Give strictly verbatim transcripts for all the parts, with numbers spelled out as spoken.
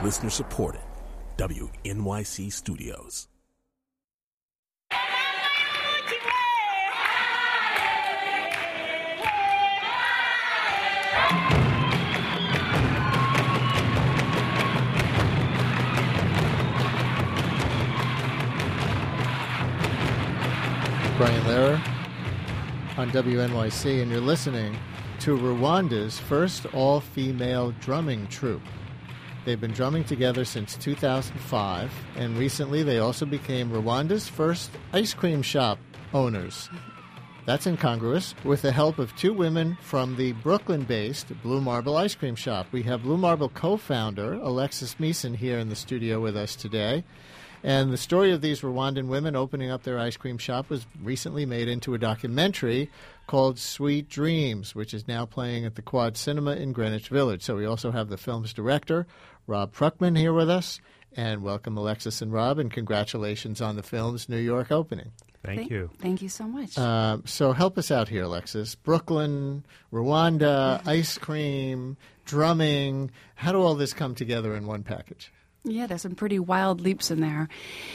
Listener supported. W N Y C Studios. Brian Lehrer on W N Y C, and you're listening to Rwanda's first all-female drumming troupe. They've been drumming together since two thousand five, and recently they also became Rwanda's first ice cream shop owners. That's incongruous, with the help of two women from the Brooklyn-based Blue Marble Ice Cream Shop. We have Blue Marble co-founder Alexis Meeson here in the studio with us today. And the story of these Rwandan women opening up their ice cream shop was recently made into a documentary called Sweet Dreams, which is now playing at the Quad Cinema in Greenwich Village. So we also have the film's director, Rob Pruckman, here with us. And welcome, Alexis and Rob, and congratulations on the film's New York opening. Thank, thank you. Thank you so much. Uh, so help us out here, Alexis. Brooklyn, Rwanda, ice cream, drumming. How do all this come together in one package? Yeah, there's some pretty wild leaps in there.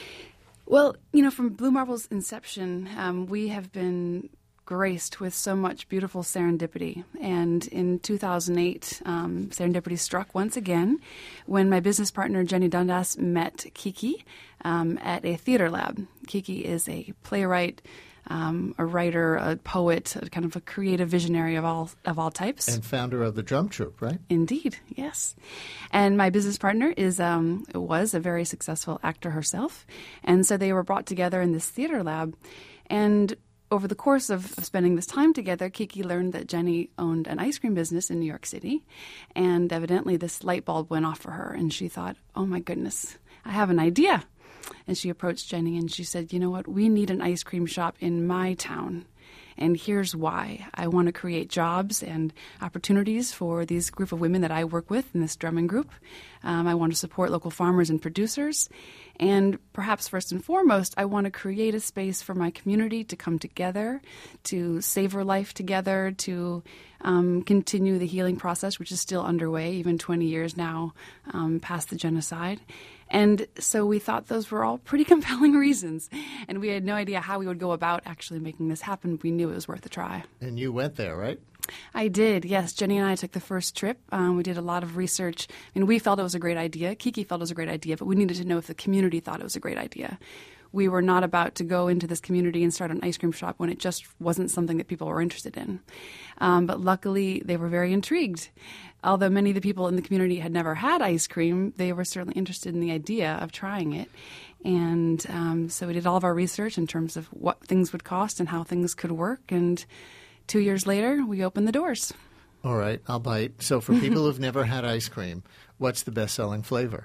Well, you know, from Blue Marble's inception, um, we have been graced with so much beautiful serendipity. And in two thousand eight, um, serendipity struck once again when my business partner, Jenny Dundas, met Kiki um, at a theater lab. Kiki is a playwright, Um, a writer, a poet, a kind of a creative visionary of all of all types. And founder of the drum troupe, right? Indeed, yes. And my business partner is um, was a very successful actor herself. And so they were brought together in this theater lab. And over the course of, of spending this time together, Kiki learned that Jenny owned an ice cream business in New York City. And evidently this light bulb went off for her. And she thought, oh my goodness, I have an idea. And she approached Jenny and she said, you know what, we need an ice cream shop in my town. And here's why. I want to create jobs and opportunities for these group of women that I work with in this drumming group. Um, I want to support local farmers and producers. And perhaps first and foremost, I want to create a space for my community to come together, to savor life together, to um, continue the healing process, which is still underway, even twenty years now um, past the genocide. And so we thought those were all pretty compelling reasons. And we had no idea how we would go about actually making this happen. We knew it was worth a try. And you went there, right? I did, yes. Jenny and I took the first trip. Um, we did a lot of research. I mean, we felt it was a great idea. Kiki felt it was a great idea, but we needed to know if the community thought it was a great idea. We were not about to go into this community and start an ice cream shop when it just wasn't something that people were interested in. Um, but luckily, they were very intrigued. Although many of the people in the community had never had ice cream, they were certainly interested in the idea of trying it. And um, so we did all of our research in terms of what things would cost and how things could work. And two years later, we opened the doors. All right, I'll bite. So for people who've never had ice cream, what's the best-selling flavor?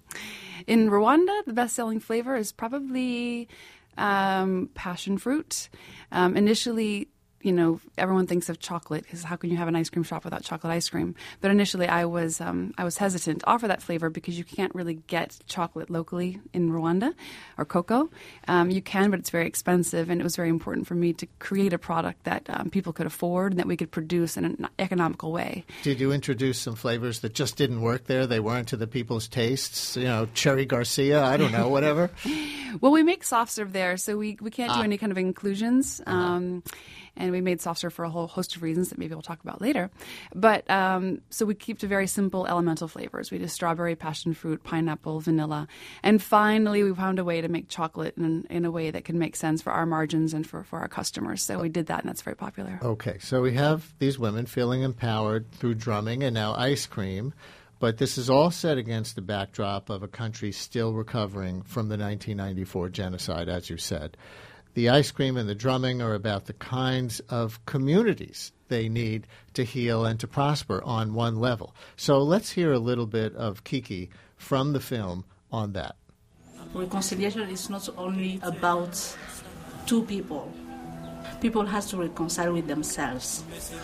In Rwanda, the best-selling flavor is probably um, passion fruit. Um, initially, you know, everyone thinks of chocolate because how can you have an ice cream shop without chocolate ice cream? But initially, I was um, I was hesitant to offer that flavor because you can't really get chocolate locally in Rwanda or cocoa. Um, you can, but it's very expensive, and it was very important for me to create a product that um, people could afford and that we could produce in an economical way. Did you introduce some flavors that just didn't work there? They weren't to the people's tastes? You know, Cherry Garcia, I don't know, whatever? Well, we make soft serve there, so we, we can't do ah. any kind of inclusions. Uh-huh. Um, and we made soft serve for a whole host of reasons that maybe we'll talk about later. But um, so we keep to very simple elemental flavors. We do strawberry, passion fruit, pineapple, vanilla. And finally, we found a way to make chocolate in, in a way that can make sense for our margins and for, for our customers. So we did that, and that's very popular. Okay, so we have these women feeling empowered through drumming and now ice cream. But this is all set against the backdrop of a country still recovering from the nineteen ninety-four genocide, as you said. The ice cream and the drumming are about the kinds of communities they need to heal and to prosper on one level. So let's hear a little bit of Kiki from the film on that. Reconciliation is not only about two people. People have to reconcile with themselves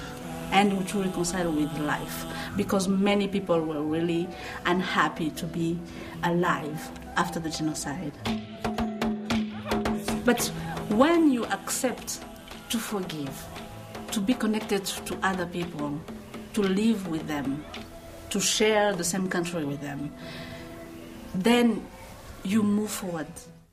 and to reconcile with life, because many people were really unhappy to be alive after the genocide. But when you accept to forgive, to be connected to other people, to live with them, to share the same country with them, then you move forward.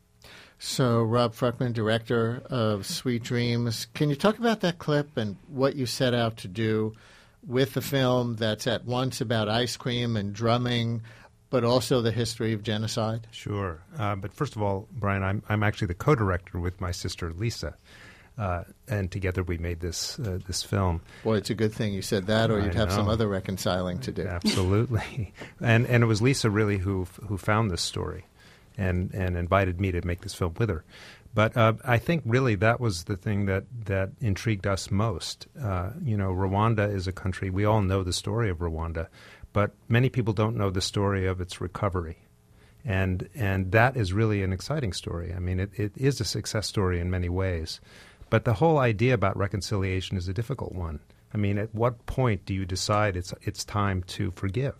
So, Rob Fruchtman, director of Sweet Dreams, can you talk about that clip and what you set out to do with the film that's at once about ice cream and drumming, but also the history of genocide? Sure. Uh, but first of all, Brian, I'm, I'm actually the co-director with my sister, Lisa. Uh, and together we made this uh, this film. Boy, it's a good thing you said that, or you'd I have know. some other reconciling to do. Absolutely. and and it was Lisa really who who found this story and, and invited me to make this film with her. But uh, I think really that was the thing that, that intrigued us most. Uh, you know, Rwanda is a country, we all know the story of Rwanda, but many people don't know the story of its recovery. And and that is really an exciting story. I mean, it, it is a success story in many ways. But the whole idea about reconciliation is a difficult one. I mean, at what point do you decide it's it's time to forgive?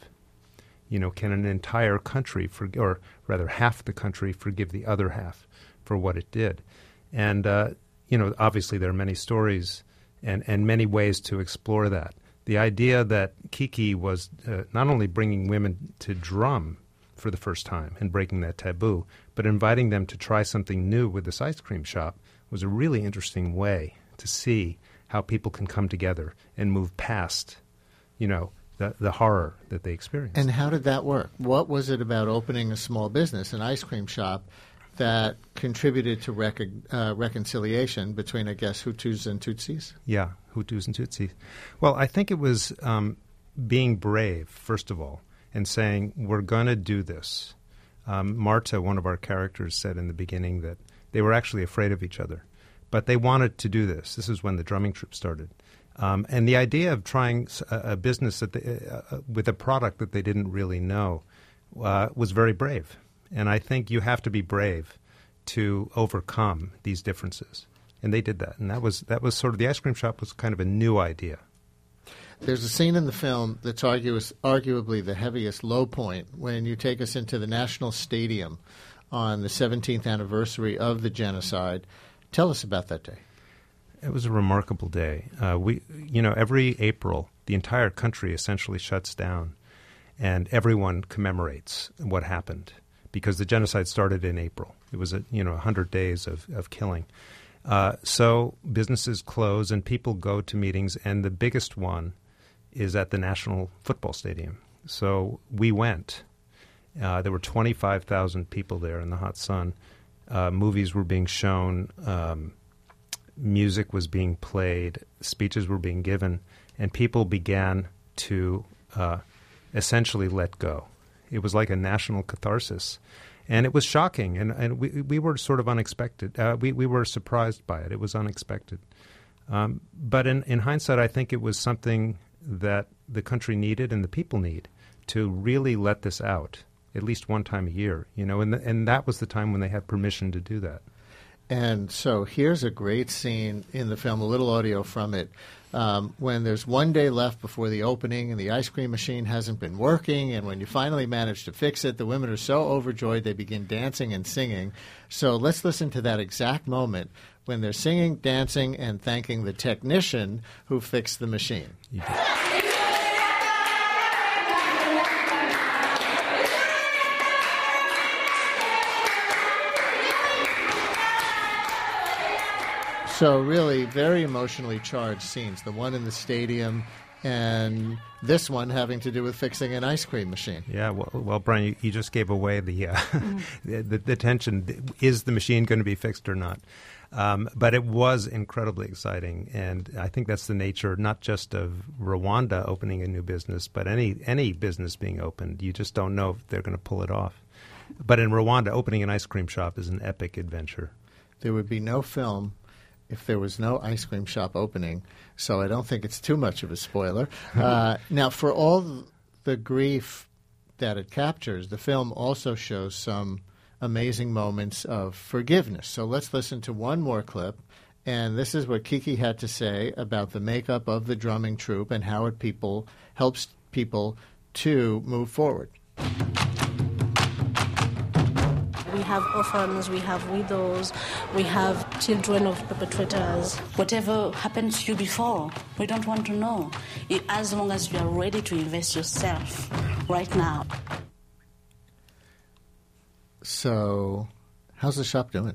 You know, can an entire country, for, or rather half the country, forgive the other half for what it did? And, uh, you know, obviously there are many stories and, and many ways to explore that. The idea that Kiki was uh, not only bringing women to drum for the first time and breaking that taboo, but inviting them to try something new with this ice cream shop was a really interesting way to see how people can come together and move past, you know, the, the horror that they experienced. And how did that work? What was it about opening a small business, an ice cream shop, that contributed to rec- uh, reconciliation between, I guess, Hutus and Tutsis? Yeah, Hutus and Tutsis. Well, I think it was um, being brave, first of all, and saying, we're going to do this. Um, Marta, one of our characters, said in the beginning that they were actually afraid of each other, but they wanted to do this. This is when the drumming troupe started. Um, and the idea of trying a, a business that they, uh, with a product that they didn't really know uh, was very brave. And I think you have to be brave to overcome these differences. And they did that. And that was that was sort of, the ice cream shop was kind of a new idea. There's a scene in the film that's argu- arguably the heaviest low point when you take us into the National Stadium on the seventeenth anniversary of the genocide. Tell us about that day. It was a remarkable day. Uh, we, you know, every April, the entire country essentially shuts down, and everyone commemorates what happened because the genocide started in April. It was, a, you know, one hundred days of, of killing. Uh, so businesses close and people go to meetings, and the biggest one is at the National Football Stadium. So we went. Uh, there were twenty-five thousand people there in the hot sun. Uh, movies were being shown. Um, music was being played. Speeches were being given. And people began to uh, essentially let go. It was like a national catharsis. And it was shocking. And, and we, we were sort of unexpected. Uh, we, we were surprised by it. It was unexpected. Um, but in, in hindsight, I think it was something that the country needed and the people need to really let this out. At least one time a year, you know, and th- and that was the time when they had permission to do that. And so here's a great scene in the film, a little audio from it, um, when there's one day left before the opening and the ice cream machine hasn't been working, and when you finally manage to fix it, the women are so overjoyed they begin dancing and singing. So let's listen to that exact moment when they're singing, dancing, and thanking the technician who fixed the machine. Yeah. So really very emotionally charged scenes, the one in the stadium and this one having to do with fixing an ice cream machine. Yeah, well, well Brian, you, you just gave away the, uh, mm. the, the, the tension. Is the machine going to be fixed or not? Um, but it was incredibly exciting, and I think that's the nature not just of Rwanda opening a new business, but any any business being opened. You just don't know if they're going to pull it off. But in Rwanda, opening an ice cream shop is an epic adventure. There would be no film if there was no ice cream shop opening, so I don't think it's too much of a spoiler. Uh, now, for all the grief that it captures, the film also shows some amazing moments of forgiveness. So let's listen to one more clip, and this is what Kiki had to say about the makeup of the drumming troupe and how it people helps people to move forward. We have orphans, we have widows, we have children of perpetrators. Whatever happened to you before, we don't want to know. As long as you are ready to invest yourself right now. So how's the shop doing?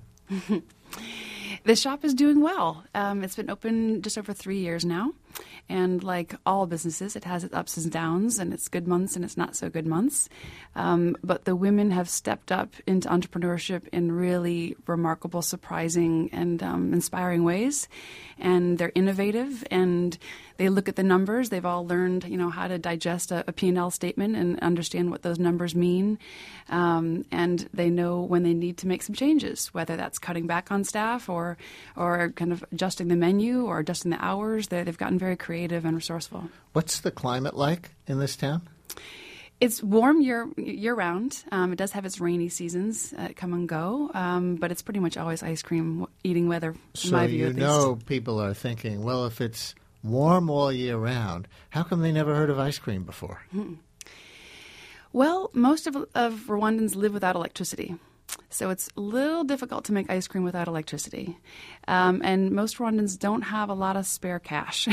The shop is doing well. Um, it's been open just over three years now. And like all businesses, it has its ups and downs, and its good months and its not so good months. Um, but the women have stepped up into entrepreneurship in really remarkable, surprising, and um, inspiring ways. And they're innovative, and they look at the numbers. They've all learned, you know, how to digest a, a P and L statement and understand what those numbers mean. Um, and they know when they need to make some changes, whether that's cutting back on staff or or kind of adjusting the menu or adjusting the hours. They're, they've gotten very creative and resourceful. What's the climate like in this town? It's warm year year round. Um, it does have its rainy seasons uh, come and go, um, but it's pretty much always ice cream eating weather. In so my view, you at know, least. People are thinking, well, if it's warm all year round, how come they never heard of ice cream before? Mm-hmm. Well, most of, of Rwandans live without electricity. So it's a little difficult to make ice cream without electricity. Um, and most Rwandans don't have a lot of spare cash.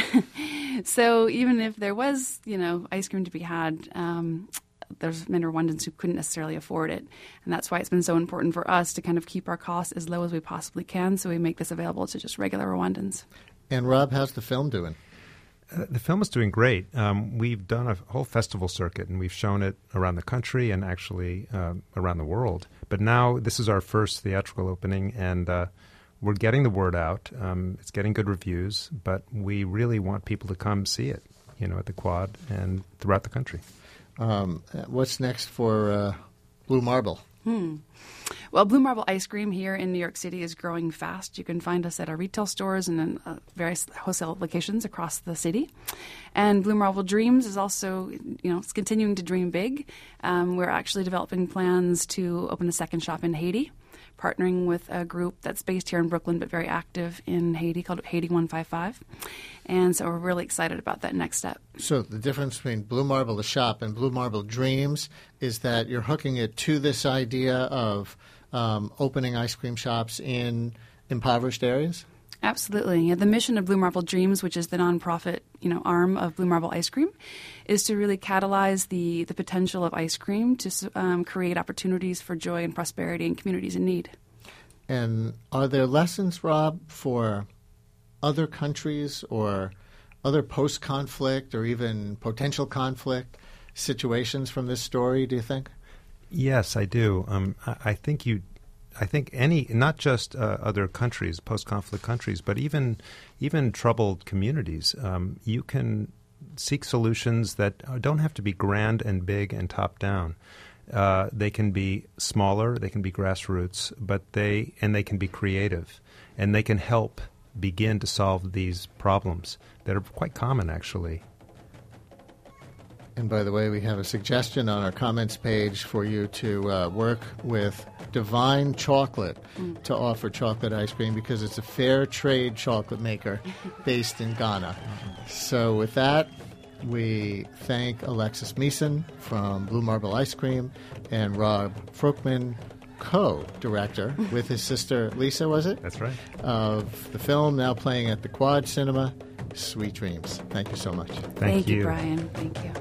So even if there was, you know, ice cream to be had, um, there's many Rwandans who couldn't necessarily afford it. And that's why it's been so important for us to kind of keep our costs as low as we possibly can, so we make this available to just regular Rwandans. And Rob, how's the film doing? Uh, the film is doing great. Um, we've done a whole festival circuit, and we've shown it around the country and actually uh, around the world. But now this is our first theatrical opening, and uh, we're getting the word out. Um, it's getting good reviews, but we really want people to come see it, you know, at the Quad and throughout the country. Um, what's next for uh, Blue Marble? Hmm. Well, Blue Marble ice cream here in New York City is growing fast. You can find us at our retail stores and in uh, various wholesale locations across the city. And Blue Marble Dreams is also, you know, it's continuing to dream big. Um, we're actually developing plans to open a second shop in Haiti, partnering with a group that's based here in Brooklyn but very active in Haiti called Haiti one five five. And so we're really excited about that next step. So the difference between Blue Marble, the shop, and Blue Marble Dreams is that you're hooking it to this idea of um, opening ice cream shops in impoverished areas? Absolutely. Yeah, the mission of Blue Marble Dreams, which is the nonprofit, you know, arm of Blue Marble Ice Cream, is to really catalyze the, the potential of ice cream to um, create opportunities for joy and prosperity in communities in need. And are there lessons, Rob, for other countries or other post-conflict or even potential conflict situations from this story, do you think? Yes, I do. Um, I, I think you I think any, not just uh, other countries, post-conflict countries, but even even troubled communities, um, you can seek solutions that don't have to be grand and big and top-down. Uh, they can be smaller, they can be grassroots, but they and they can be creative, and they can help begin to solve these problems that are quite common, actually. And by the way, we have a suggestion on our comments page for you to uh, work with Divine Chocolate mm. to offer chocolate ice cream because it's a fair trade chocolate maker based in Ghana. So with that, we thank Alexis Meeson from Blue Marble Ice Cream and Rob Frokman, co-director with his sister Lisa, was it? That's right. Of the film now playing at the Quad Cinema, Sweet Dreams. Thank you so much. Thank, Thank you, you, Brian. Thank you.